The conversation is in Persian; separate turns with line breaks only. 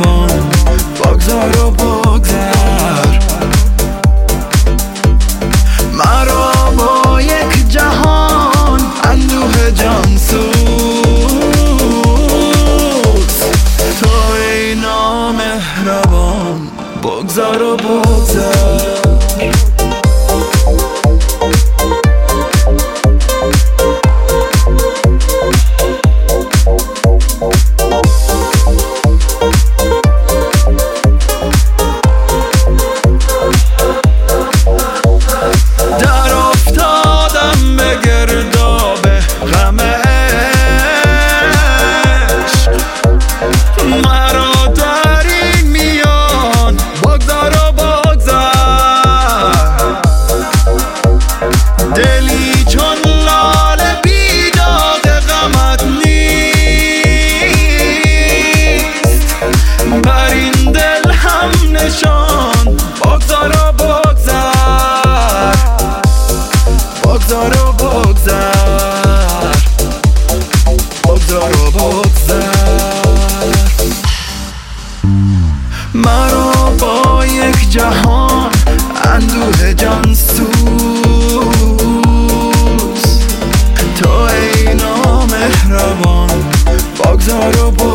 مهربان بگذار و بگذر مرا با یک جهان اندوه جان سوز. تو ای نامهربان بگذار و بگذر. دلی چون لاله بیداد غمت نیست، بر این دل هم نشان بگذار و بگذر، بگذار و بگذر، بگذار و بگذر. مرا با یک جهان اندوه جان سوز. تو ای نامهربان بگذار و بگذر.